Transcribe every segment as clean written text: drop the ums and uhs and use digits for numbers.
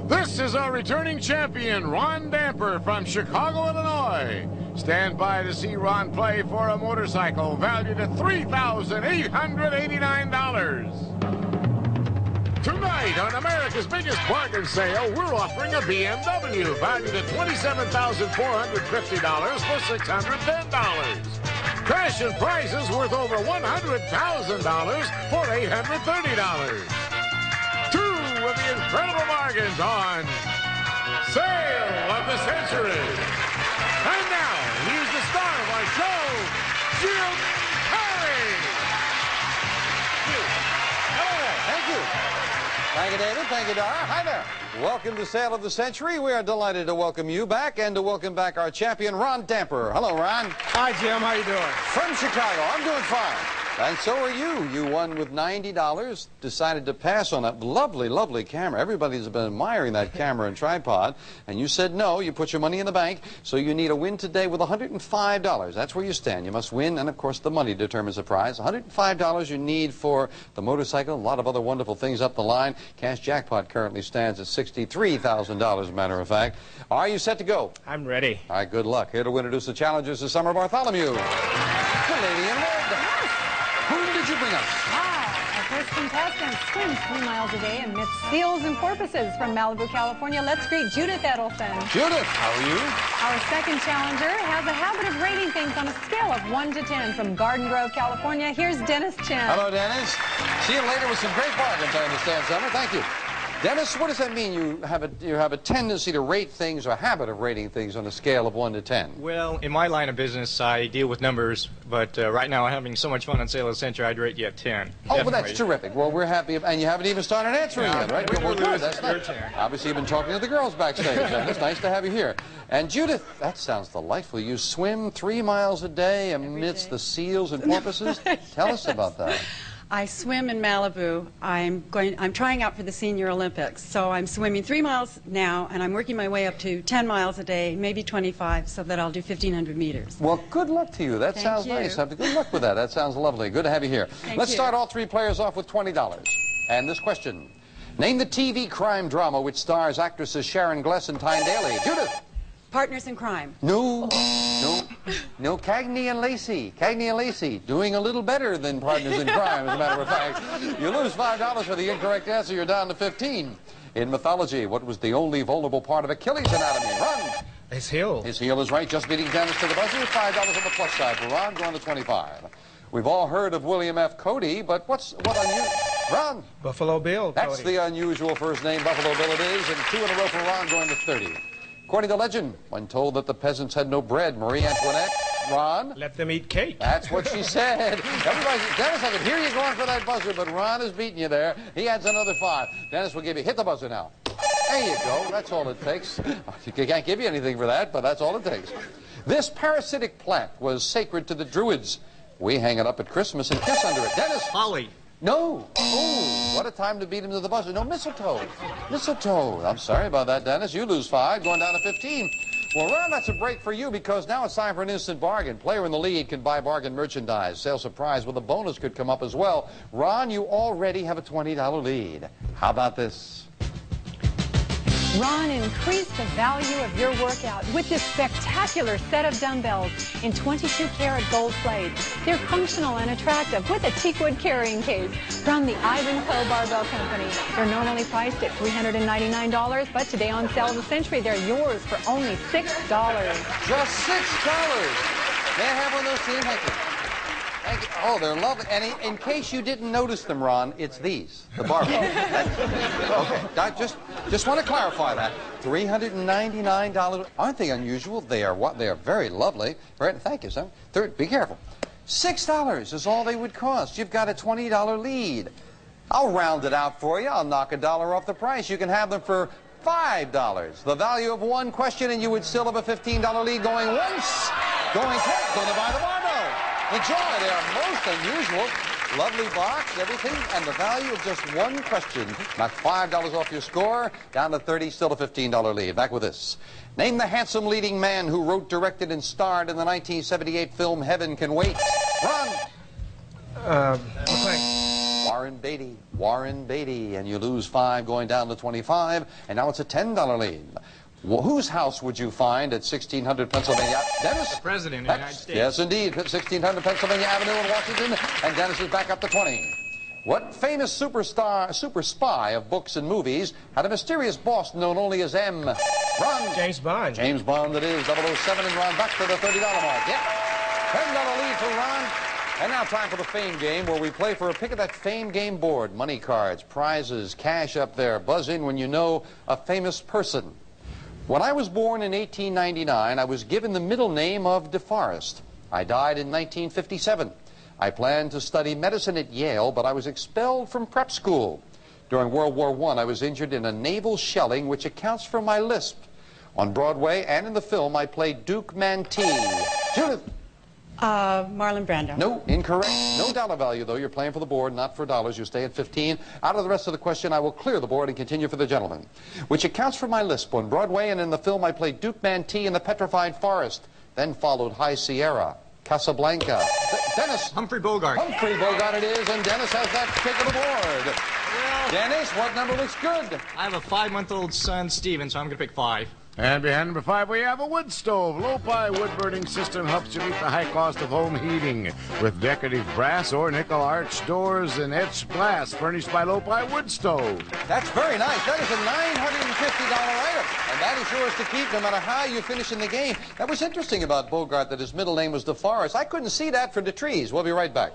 This is our returning champion, Ron Damper from Chicago, Illinois. Stand by to see Ron play for a motorcycle valued at $3,889. Tonight on America's biggest bargain sale, we're offering a BMW valued at $27,450 for $610. Cash and prizes worth over $100,000 for $830. Two of the incredible bargains on Sale of the Century. And now, here's the star of our show, Jim Perry. Hello, thank you. Thank you, David. Thank you, Dara. Hi there. Welcome to Sale of the Century. We are delighted to welcome you back and to welcome back our champion, Ron Damper. Hello, Ron. Hi, Jim. How you doing? From Chicago. I'm doing fine. And so are you. You won with $90, decided to pass on that lovely, lovely camera. Everybody's been admiring that camera and tripod. And you said no. You put your money in the bank. So you need a win today with $105. That's where you stand. You must win. And, of course, the money determines the prize. $105 you need for the motorcycle. A lot of other wonderful things up the line. Cash jackpot currently stands at $63,000, as a matter of fact. Are you set to go? I'm ready. All right, good luck. Here to introduce the challengers is Summer Bartholomew. The lady in red. Whom did you bring us? Our first contestant swims 3 miles a day amidst seals and porpoises from Malibu, California. Let's greet Judith Edelson. Judith, how are you? Our second challenger has a habit of rating things on a scale of 1 to 10 from Garden Grove, California. Here's Dennis Chen. Hello, Dennis. See you later with some great bargains, I understand, Summer. Thank you. Dennis, what does that mean? You have a tendency to rate things, or a habit of rating things on a scale of 1 to 10. Well, in my line of business, I deal with numbers, but right now I'm having so much fun on Sale of the Century, I'd rate you a 10. Oh, well, that's terrific. Well, we're happy, and you haven't even started answering yet, right? Well, good. That's nice. Obviously, you've been talking to the girls backstage, and it's nice to have you here. And Judith, that sounds delightful. You swim 3 miles a day amidst the seals and porpoises? Tell us about that. I swim in Malibu. I'm trying out for the Senior Olympics. So I'm swimming 3 miles now, and I'm working my way up to 10 miles a day, maybe 25, so that I'll do 1,500 meters. Well, good luck to you. That sounds nice. Good luck with that. That sounds lovely. Good to have you here. Let's start all 3 players off with $20. And this question. Name the TV crime drama which stars actresses Sharon Gless and Tyne Daly. Judith. Partners in Crime. No, Cagney and Lacey. Cagney and Lacey, doing a little better than Partners in Crime, as a matter of fact. You lose $5 for the incorrect answer. You're down to 15. In mythology, what was the only vulnerable part of Achilles' anatomy? Run. His heel. His heel is right. Just beating Dennis to the buzzer. $5 on the plus side for Ron, going to 25. We've all heard of William F. Cody, but what unusual? Ron. Buffalo Bill. That's Cody. the unusual first name, Buffalo Bill it is, and 2 in a row for Ron, going to 30. According to legend, when told that the peasants had no bread, Marie Antoinette, Ron? Let them eat cake. That's what she said. Everybody, Dennis, I can hear you going for that buzzer, but Ron is beating you there. He adds another 5. Dennis will give you, hit the buzzer now. There you go. That's all it takes. I can't give you anything for that, but that's all it takes. This parasitic plant was sacred to the Druids. We hang it up at Christmas and kiss under it. Dennis? Holly. No. Oh, what a time to beat him to the buzzer. No, mistletoe. Mistletoe. I'm sorry about that, Dennis. You lose 5, going down to 15. Well, Ron, that's a break for you because now it's time for an instant bargain. Player in the lead can buy bargain merchandise. Sale surprise with a bonus could come up as well. Ron, you already have a $20 lead. How about this? Ron, increase the value of your workout with this spectacular set of dumbbells in 22-karat gold plate. They're functional and attractive with a teakwood carrying case from the Ivanhoe Barbell Company. They're normally priced at $399, but today on Sale of the Century, they're yours for only $6. Just $6. May I have one of those, team? Thank you. Thank you. Oh, they're lovely. And in case you didn't notice them, Ron, it's these, the barbell. Okay, just want to clarify that. $399. Aren't they unusual? They are what? They are very lovely. Right? Thank you, son. Third, be careful. $6 is all they would cost. You've got a $20 lead. I'll round it out for you. I'll knock $1 off the price. You can have them for $5. The value of one question, and you would still have a $15 lead going once, going twice, going to buy the barbell. Enjoy. They are most unusual. Lovely box, everything, and the value of just one question. Knock $5 off your score, down to 30, still a $15 lead. Back with this. Name the handsome leading man who wrote, directed, and starred in the 1978 film Heaven Can Wait. Ron. McClane. Warren Beatty, and you lose 5 going down to 25, and now it's a $10 lead. Well, whose house would you find at 1600 Pennsylvania? Dennis? The President of the United States. Yes, indeed. 1600 Pennsylvania Avenue in Washington, and Dennis is back up to 20. What famous super spy of books and movies had a mysterious boss known only as M? Ron. James Bond. James Bond, it is. 007, and Ron back to the $30 mark. Yeah. $10 lead for Ron. And now time for the Fame Game, where we play for a pick of that Fame Game board. Money cards, prizes, cash up there. Buzz in when you know a famous person. When I was born in 1899, I was given the middle name of DeForest. I died in 1957. I planned to study medicine at Yale, but I was expelled from prep school. During World War I, I was injured in a naval shelling, which accounts for my lisp. On Broadway and in the film, I played Duke Mantee. Judith. Marlon Brando. No, incorrect. No dollar value, though. You're playing for the board, not for dollars. You stay at 15. Out of the rest of the question, I will clear the board and continue for the gentleman. Which accounts for my lisp. On Broadway and in the film, I played Duke Mantee in The Petrified Forest. Then followed High Sierra, Casablanca. Dennis. Humphrey Bogart. Humphrey Bogart it is, and Dennis has that pick of the board. Well, Dennis, what number looks good? I have a 5-month-old son, Steven, so I'm going to pick 5. And behind number 5, we have a wood stove. Low-Pi wood-burning system helps you meet the high cost of home heating with decorative brass or nickel arch doors and etched glass furnished by Low-Pi Wood Stove. That's very nice. That is a $950 item, and that is yours to keep no matter how you finish in the game. That was interesting about Bogart, that his middle name was DeForest. I couldn't see that for the trees. We'll be right back.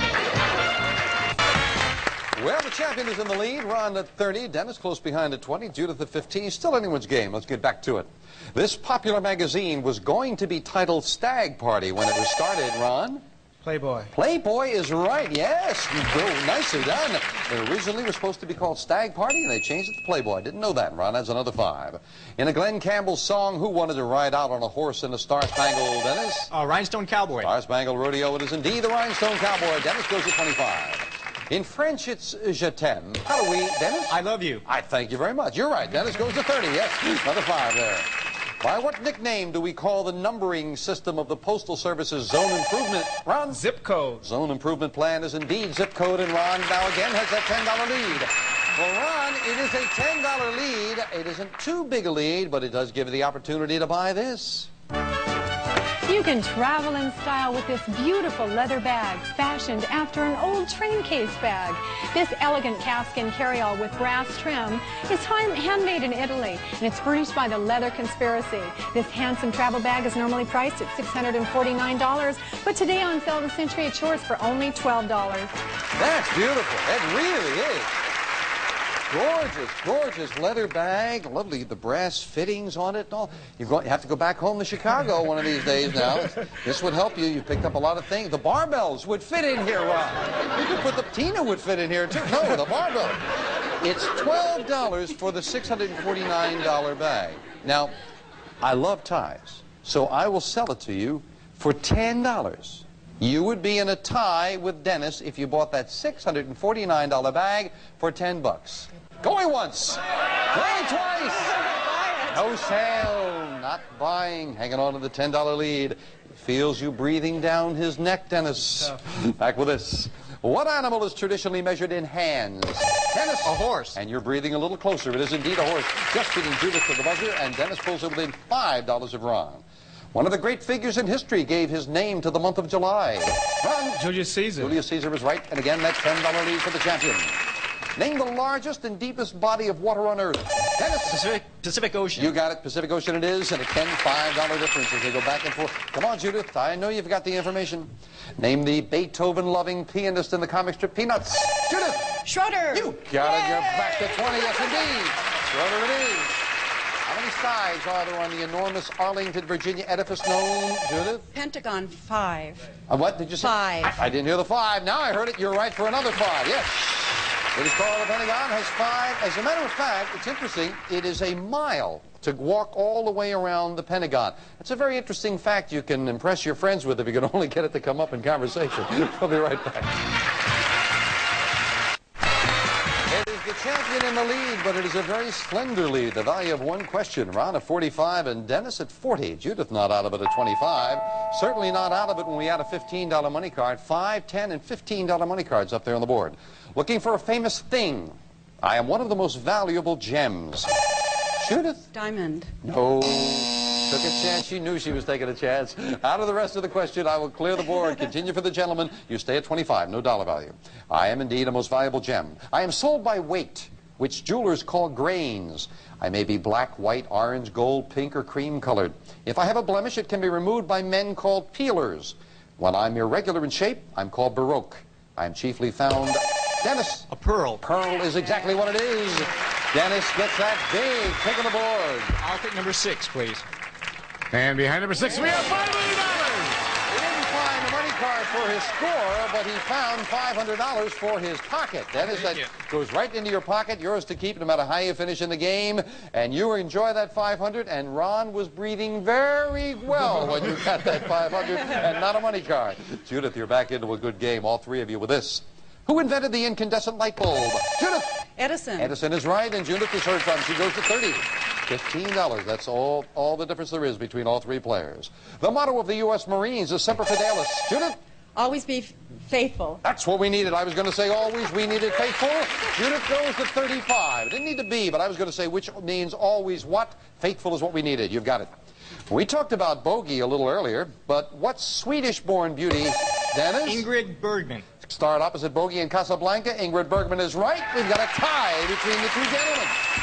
Well, the champion is in the lead. Ron at 30, Dennis close behind at 20, Judith at 15. Still anyone's game. Let's get back to it. This popular magazine was going to be titled Stag Party when it was started, Ron. Playboy. Playboy is right, yes. Nicely done. It originally was supposed to be called Stag Party, and they changed it to Playboy. Didn't know that, Ron. That's another 5. In a Glenn Campbell song, who wanted to ride out on a horse in a Star-Spangled, Dennis? Rhinestone Cowboy. Star-Spangled Rodeo. It is indeed the Rhinestone Cowboy. Dennis goes to 25. In French, it's je t'aime. How do we, Dennis? I love you. I thank you very much. You're right. Dennis goes to 30. Yes, another 5 there. By what nickname do we call the numbering system of the Postal Service's Zone Improvement? Ron? Zip code. Zone Improvement Plan is indeed zip code, and Ron now again has that $10 lead. Well, Ron, it is a $10 lead. It isn't too big a lead, but it does give you the opportunity to buy this. You can travel in style with this beautiful leather bag, fashioned after an old train case bag. This elegant calfskin carryall with brass trim is handmade in Italy, and it's furnished by the Leather Conspiracy. This handsome travel bag is normally priced at $649, but today on sale the Century it's yours for only $12. That's beautiful. It really is. Gorgeous, gorgeous leather bag. Lovely, the brass fittings on it and all. You have to go back home to Chicago one of these days now. This would help you. You picked up a lot of things. The barbells would fit in here, Ron. You could put the Tina would fit in here, too. No, the barbell. It's $12 for the $649 bag. Now, I love ties, so I will sell it to you for $10. You would be in a tie with Dennis if you bought that $649 bag for $10. Going once, going twice. No sale, not buying, hanging on to the $10 lead. He feels you breathing down his neck, Dennis. Back with this. What animal is traditionally measured in hands? Dennis. A horse. And you're breathing a little closer. It is indeed a horse. Just beating Judith to the buzzer, and Dennis pulls it within $5 of Ron. One of the great figures in history gave his name to the month of July. Ron. Julius Caesar. Julius Caesar is right, and again, that $10 lead for the champion. Name the largest and deepest body of water on Earth. Dennis. Pacific Ocean. You got it. Pacific Ocean it is, and again, $5 difference as they go back and forth. Come on, Judith. I know you've got the information. Name the Beethoven-loving pianist in the comic strip Peanuts. Judith. Schroeder. You got it. You're back to 20. Yes, indeed. Schroeder it is. How many sides are there on the enormous Arlington, Virginia edifice known, Judith? Pentagon 5. What did you say? 5. I didn't hear the 5. Now I heard it. You're right for another 5. Yes. It is called the Pentagon, has 5. As a matter of fact, it's interesting. It is a mile to walk all the way around the Pentagon. It's a very interesting fact you can impress your friends with if you can only get it to come up in conversation. We'll be right back. It is the champion in the lead, but it is a very slender lead. The value of one question. Ron at 45 and Dennis at 40. Judith not out of it at 25. Certainly not out of it when we add a $15 money card. $5, $10, and $15 money cards up there on the board. Looking for a famous thing. I am one of the most valuable gems. Judith? Diamond. No. Took a chance. She knew she was taking a chance. Out of the rest of the question, I will clear the board. Continue for the gentleman. You stay at 25, no dollar value. I am indeed a most valuable gem. I am sold by weight, which jewelers call grains. I may be black, white, orange, gold, pink, or cream colored. If I have a blemish, it can be removed by men called peelers. When I'm irregular in shape, I'm called baroque. I'm chiefly found... Dennis. A pearl. Pearl is exactly what it is. Dennis gets that big pick of the board. I'll take number 6, please. And behind number 6, we have $500. He didn't find a money card for his score, but he found $500 for his pocket. Dennis, that goes right into your pocket, yours to keep no matter how you finish in the game. And you enjoy that $500, and Ron was breathing very well when you got that $500 and not a money card. Judith, you're back into a good game, all three of you with this. Who invented the incandescent light bulb? Judith. Edison. Edison is right, and Judith is heard from. She goes to 30. $15. That's all the difference there is between all three players. The motto of the U.S. Marines is Semper Fidelis. Judith? Always be faithful. That's what we needed. I was going to say always we needed faithful. Judith goes to 35. It didn't need to be, but I was going to say which means always what? Faithful is what we needed. You've got it. We talked about bogey a little earlier, but what Swedish-born beauty, Dennis? Ingrid Bergman. Starred opposite bogey in Casablanca. Ingrid Bergman is right. We've got a tie between the two gentlemen.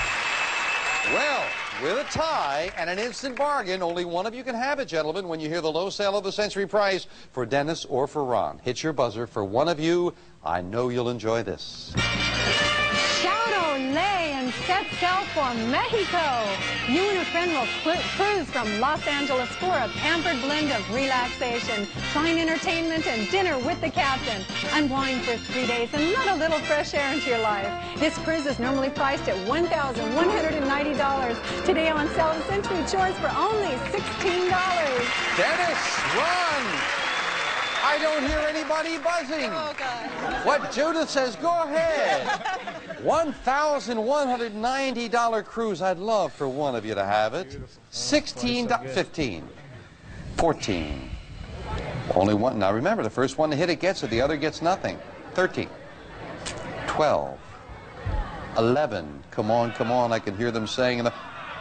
Well, with a tie and an instant bargain, only one of you can have it, gentlemen, when you hear the low sale of the century price for Dennis or for Ron. Hit your buzzer for one of you. I know you'll enjoy this. Shout ole and set sail for Mexico. You and a friend will cruise from Los Angeles for a pampered blend of relaxation, fine entertainment, and dinner with the captain. Unwind for 3 days and let a little fresh air into your life. This cruise is normally priced at $1,190. Today on Sale of the Century Choice for only $16. Dennis, Ron. I don't hear anybody buzzing. Oh, God. What Judith says, go ahead. $1,190 cruise. I'd love for one of you to have it. $16, $15, $14. Only one. Now remember, the first one to hit it gets it. The other gets nothing. $13, $12, $11. Come on, come on. I can hear them saying $9.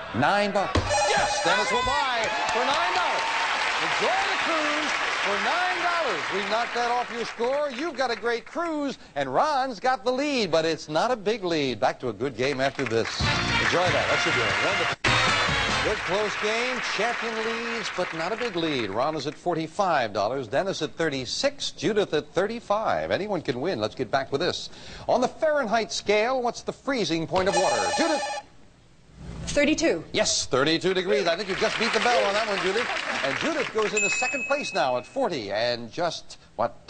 Yes, Dennis will buy for $9. Enjoy the cruise for $9. We knocked that off your score. You've got a great cruise, and Ron's got the lead, but it's not a big lead. Back to a good game after this. Enjoy that. That should be a wonderful. Good close game. Champion leads, but not a big lead. Ron is at $45. Dennis at $36. Judith at $35. Anyone can win. Let's get back with this. On the Fahrenheit scale, what's the freezing point of water? Judith? 32. Yes, 32 degrees. I think you just beat the bell on that one, Judith. And Judith goes into second place now at 40. And just, what,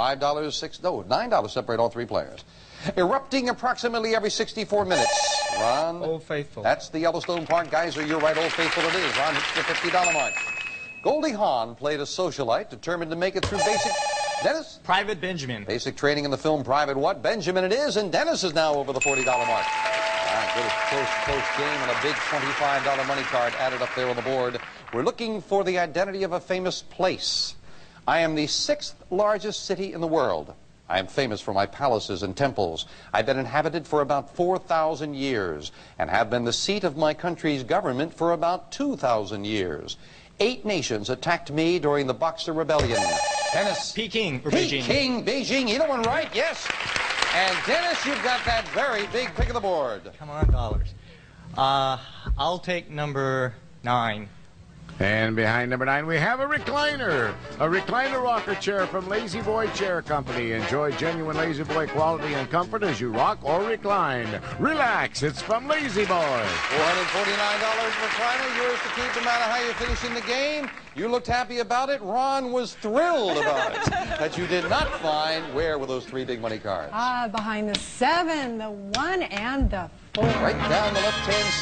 $9 separate all three players. Erupting approximately every 64 minutes. Ron? Old Faithful. That's the Yellowstone Park geyser. You're right, Old Faithful it is. Ron hits the $50 mark. Goldie Hawn played a socialite determined to make it through basic... Dennis? Private Benjamin. Basic training in the film Private what? Benjamin it is, and Dennis is now over the $40 mark. Good, close game and a big $25 money card added up there on the board. We're looking for the identity of a famous place. I am the 6th largest city in the world. I am famous for my palaces and temples. I've been inhabited for about 4,000 years and have been the seat of my country's government for about 2,000 years. 8 nations attacked me during the Boxer Rebellion. Dennis? Peking or Beijing. Peking, Beijing. Either one right, yes. And Dennis, you've got that very big pick of the board. Come on, dollars. I'll take number 9. And behind number 9, we have a recliner. A recliner rocker chair from Lazy Boy Chair Company. Enjoy genuine Lazy Boy quality and comfort as you rock or recline. Relax. It's from Lazy Boy. $449 recliner. Yours to keep no matter how you finish in the game. You looked happy about it. Ron was thrilled about it. That you did not find where were those 3 big money cards. Behind the 7, the 1, and the 4. Right down the left-hand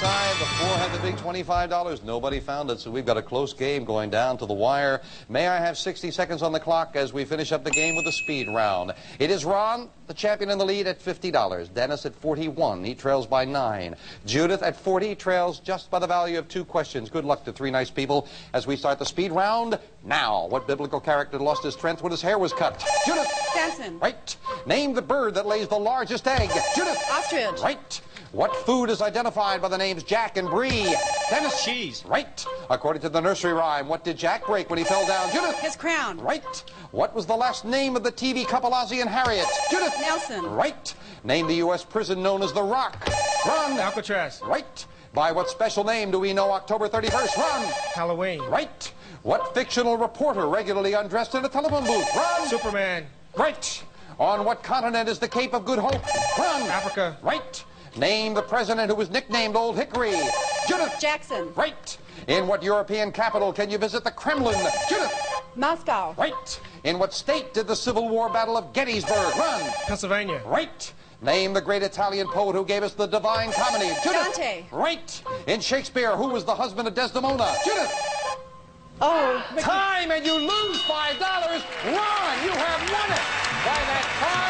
side. The 4 had the big $25. Nobody found it, so we've got a close game going down to the wire. May I have 60 seconds on the clock as we finish up the game with the speed round? It is Ron, the champion in the lead, at $50. Dennis at 41. He trails by 9. Judith at 40 trails just by the value of 2 questions. Good luck to 3 nice people as we start the speed round now. What biblical character lost his strength when his hair was cut? Judith. Samson. Right. Name the bird that lays the largest egg. Judith. Ostrich. Right. What food is identified by the names Jack and Bree? Dennis. Cheese. Right. According to the nursery rhyme, what did Jack break when he fell down? Judith. His crown. Right. What was the last name of the TV couple Ozzie and Harriet? Judith. Nelson. Right. Name the U.S. prison known as the Rock. Ron. Alcatraz. Right. By what special name do we know October 31st? Ron. Halloween. Right. What fictional reporter regularly undressed in a telephone booth? Ron. Superman. Right. On what continent is the Cape of Good Hope? Ron. Africa. Right. Name the president who was nicknamed Old Hickory. Judith. Jackson. Right. In what European capital can you visit the Kremlin? Judith. Moscow. Right. In what state did the Civil War Battle of Gettysburg run? Pennsylvania. Right. Name the great Italian poet who gave us the Divine Comedy. Judith. Dante. Right. In Shakespeare, who was the husband of Desdemona? Judith. Oh. Time, and you lose $5. Ron, you have won it by that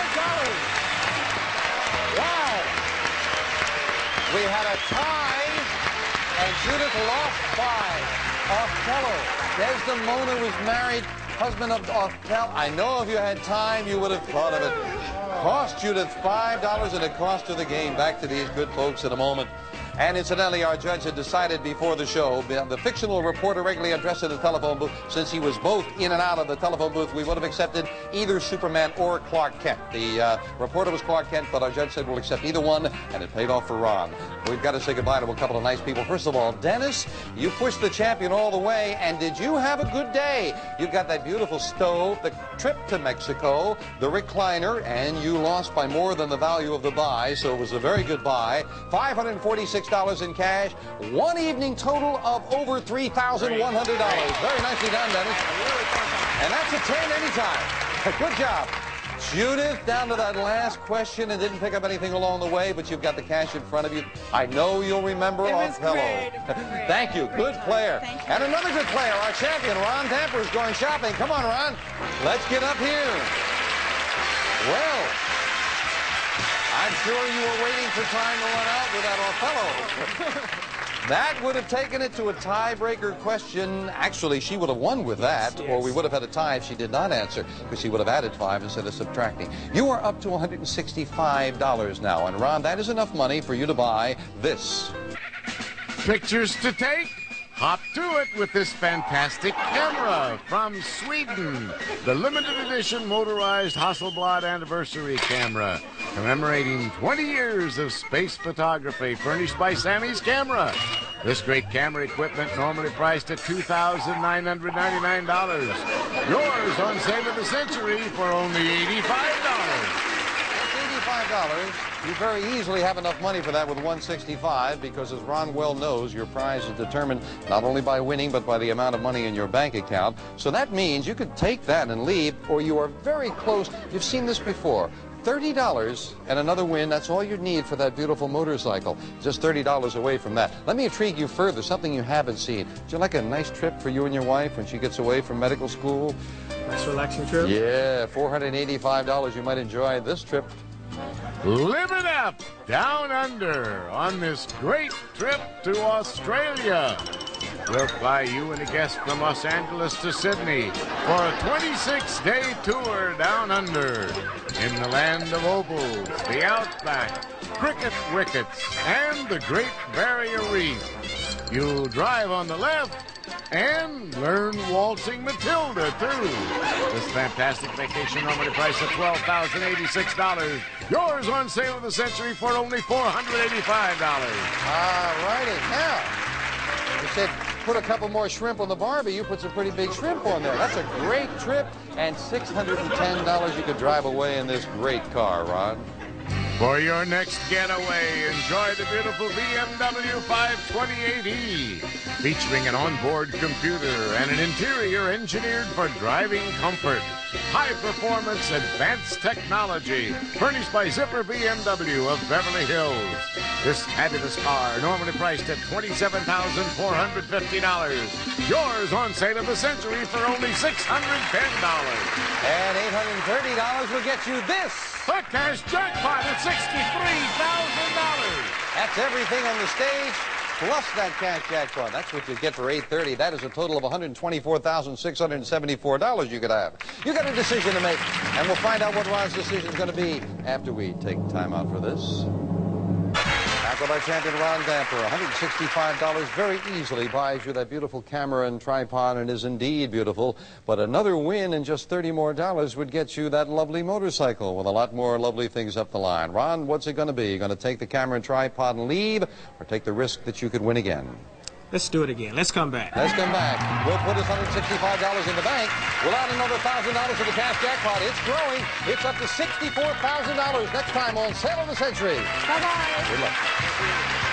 $5. Wow. We had a tie, and Judith lost 5. Othello. Desdemona was married, husband of Othello. I know if you had time, you would have thought of it. Cost Judith $5, and it cost her the game. Back to these good folks in a moment. And incidentally, our judge had decided before the show, the fictional reporter regularly addressed in the telephone booth, since he was both in and out of the telephone booth, we would have accepted either Superman or Clark Kent. The reporter was Clark Kent, but our judge said we'll accept either one, and it paid off for Ron. We've got to say goodbye to a couple of nice people. First of all, Dennis, you pushed the champion all the way, and did you have a good day? You've got that beautiful stove, the trip to Mexico, the recliner, and you lost by more than the value of the buy, so it was a very good buy. $546 in cash, one evening total of over $3,100. Very nicely done, Dennis. And that's a 10 anytime. Good job. Judith, down to that last question and didn't pick up anything along the way, but you've got the cash in front of you. I know you'll remember Othello. Thank you. Good player. Thank you. And another good player, our champion, Ron Tamper, is going shopping. Come on, Ron. Let's get up here. Well, I'm sure you were waiting for time to run out with that Othello. That would have taken it to a tiebreaker question. Actually, she would have won with that, or we would have had a tie if she did not answer, because she would have added 5 instead of subtracting. You are up to $165 now, and Ron, that is enough money for you to buy this. Pictures to take? Hop to it with this fantastic camera from Sweden. The limited edition motorized Hasselblad anniversary camera, commemorating 20 years of space photography, furnished by Sammy's Camera. This great camera equipment normally priced at $2,999. Yours on Save of the Century for only $85. $85. You very easily have enough money for that with $165, because as Ron well knows, your prize is determined not only by winning, but by the amount of money in your bank account. So that means you could take that and leave, or you are very close. You've seen this before. $30 and another win, that's all you need for that beautiful motorcycle. Just $30 away from that. Let me intrigue you further, something you haven't seen. Would you like a nice trip for you and your wife when she gets away from medical school? Nice relaxing trip. Yeah, $485. You might enjoy this trip. Live it up down under on this great trip to Australia. We'll fly you and a guest from Los Angeles to Sydney for a 26-day tour down under in the land of opals, the outback, cricket wickets, and the Great Barrier Reef. You'll drive on the left and learn waltzing Matilda, too. This fantastic vacation normally priced at $12,086. Yours on Sale of the Century for only $485. All righty. Now, you said put a couple more shrimp on the Barbie. You put some pretty big shrimp on there. That's a great trip, and $610 you could drive away in this great car, Ron. For your next getaway, enjoy the beautiful BMW 528e, featuring an onboard computer and an interior engineered for driving comfort. High-performance, advanced technology, furnished by Zipper BMW of Beverly Hills. This fabulous car, normally priced at $27,450. Yours on sale of the century for only $610. And $830 will get you this. A cash jackpot at $63,000. That's everything on the stage, plus that cash jackpot. That's what you get for $830. That is a total of $124,674 you could have. You got a decision to make, and we'll find out what Ron's decision is going to be after we take time out for this. Back with our champion, Ron Damper. $165 very easily buys you that beautiful camera and tripod, and is indeed beautiful. But another win and just $30 more would get you that lovely motorcycle with a lot more lovely things up the line. Ron, what's it going to be? You going to take the camera and tripod and leave, or take the risk that you could win again? Let's do it again. Let's come back. Let's come back. We'll put us $165 in the bank. We'll add another $1,000 to the cash jackpot. It's growing. It's up to $64,000 next time on Sale of the Century. Bye-bye. Good luck.